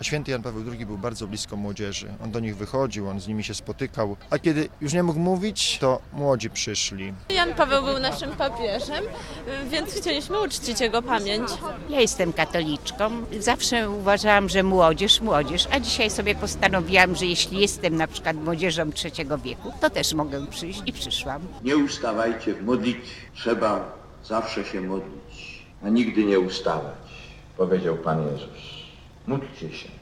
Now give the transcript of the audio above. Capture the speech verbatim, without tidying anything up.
Święty Jan Paweł drugi był bardzo blisko młodzieży. On do nich wychodził, on z nimi się spotykał, a kiedy już nie mógł mówić, to młodzi przyszli. Jan Paweł był naszym papieżem, więc chcieliśmy uczcić jego pamięć. Ja jestem katoliczką. Zawsze uważałam, że młodzież, młodzież, a dzisiaj sobie postanowiłam, że jeśli jestem na przykład młodzieżą trzeciego wieku, to też mogę przyjść i przyszłam. Nie ustawajcie w modlitwie. Trzeba zawsze się modlić, a nigdy nie ustawać, powiedział Pan Jezus. Módlcie się.